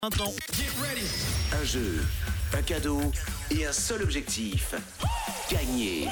Maintenant, Un jeu, un cadeau et un seul objectif. Gagner.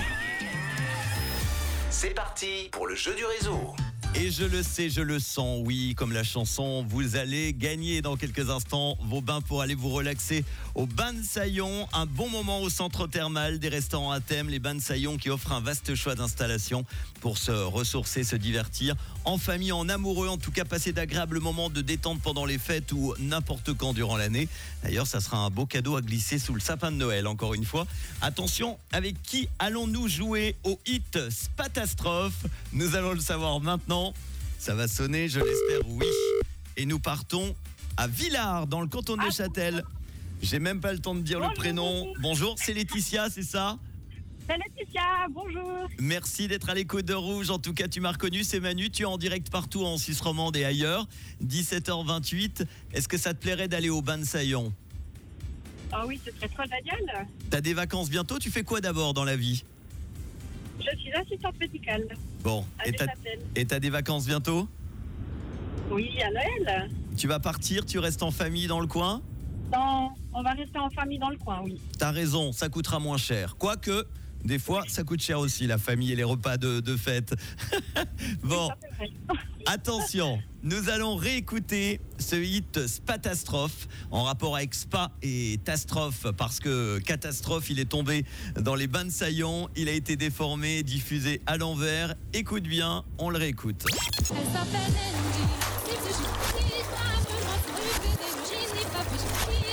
C'est parti pour le jeu du réseau. et je le sais, je le sens, oui, comme la chanson, vous allez gagner dans quelques instants vos bains pour aller vous relaxer au Bain de Saillon. Un bon moment au centre thermal, des restaurants à thème, les Bains de Saillon qui offrent un vaste choix d'installations pour se ressourcer, se divertir en famille, en amoureux, en tout cas passer d'agréables moments de détente pendant les fêtes ou n'importe quand durant l'année. D'ailleurs, ça sera un beau cadeau à glisser sous le sapin de Noël, encore une fois. Attention, avec qui allons-nous jouer au hit Spatastrophe? Nous allons le savoir maintenant. Ça va sonner, je l'espère, oui. Et nous partons à Villars, dans le canton de Neuchâtel. J'ai même pas le temps de dire le prénom. Bonjour, c'est Laetitia, c'est ça? C'est Laetitia, bonjour. Merci d'être à l'écoute de Rouge. En tout cas, tu m'as reconnu, c'est Manu. Tu es en direct partout en Suisse romande et ailleurs. 17h28. Est-ce que ça te plairait d'aller au Bain de Saillon? Ah oui, ce serait trop génial. T'as des vacances bientôt? Tu fais quoi d'abord dans la vie? Je suis assistante médicale Bon, à et Neuchâtel. t'as des vacances bientôt? Oui, à Noël. Tu vas partir, tu restes en famille dans le coin? Non, on va rester en famille dans le coin, oui. T'as raison, ça coûtera moins cher. Quoique, des fois, ça coûte cher aussi, la famille et les repas de fête. Bon, Ça, c'est vrai. attention, nous allons réécouter ce hit Spatastrophe en rapport avec Spa et Tastrophe, parce que Catastrophe, il est tombé dans les Bains de Saillon, il a été déformé, diffusé à l'envers. Écoute bien, on le réécoute. Elle s'appelle Andy. Si tu joues, si pas peu loin sur le bébé, je n'ai pas plus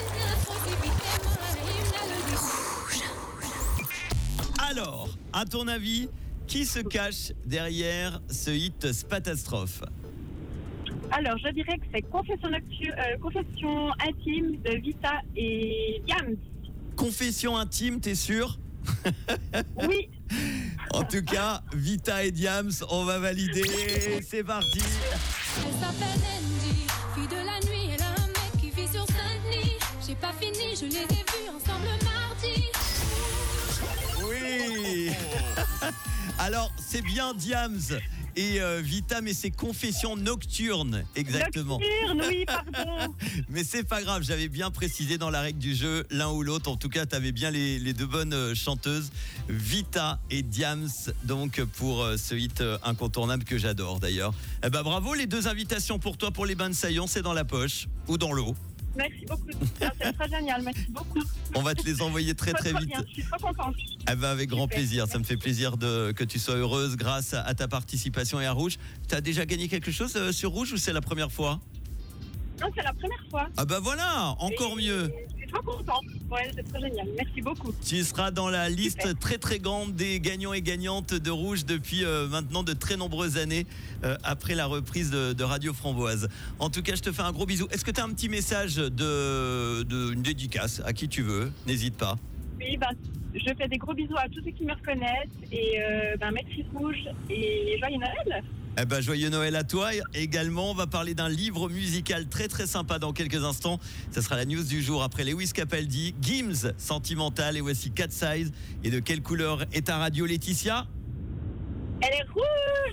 Alors, à ton avis, qui se cache derrière ce hit Spatastrophe? Alors, je dirais que c'est confession intime de Vita et Diams. Confession intime, t'es sûr? Oui, En tout cas, Vita et Diams, on va valider. C'est parti. Elle s'appelle Andy. Fille de la nuit, elle a un mec qui vit sur Saint-Denis. J'ai pas fini, je les ai vus ensemble mardi. Oui. Alors, c'est bien Diams et Vita, mais c'est Confession nocturne, exactement. nocturne, oui, pardon. Mais c'est pas grave, j'avais bien précisé dans la règle du jeu, l'un ou l'autre. En tout cas, t'avais bien les deux bonnes chanteuses, Vita et Diams, donc pour ce hit incontournable que j'adore d'ailleurs. Eh ben bravo, les deux invitations pour toi pour les Bains de Saillon, c'est dans la poche ou dans l'eau. Merci beaucoup. Ah, c'est très génial, merci beaucoup. On va te les envoyer très Trop, très trop vite. bien, je suis trop contente. Eh ben avec grand Super. plaisir, ça me fait plaisir que tu sois heureuse grâce à ta participation et à Rouge. T'as déjà gagné quelque chose sur Rouge ou c'est la première fois? Non, c'est la première fois. Ah bah voilà, encore mieux. Je suis trop contente. Ouais, c'est trop génial. Merci beaucoup. Tu seras dans la liste Super. très très grande des gagnants et gagnantes de Rouge depuis maintenant de très nombreuses années après la reprise de Radio Framboise. En tout cas, je te fais un gros bisou. Est-ce que tu as un petit message une dédicace à qui tu veux? N'hésite pas. Oui, je fais des gros bisous à tous ceux qui me reconnaissent et merci Rouge et joyeux Noël. Eh ben, joyeux Noël à toi également. On va parler d'un livre musical très très sympa dans quelques instants. Ça sera la news du jour après Lewis Capaldi, Gims, Sentimental, et voici Cat Size. Et de quelle couleur est ta radio, Laetitia? Elle est rouge.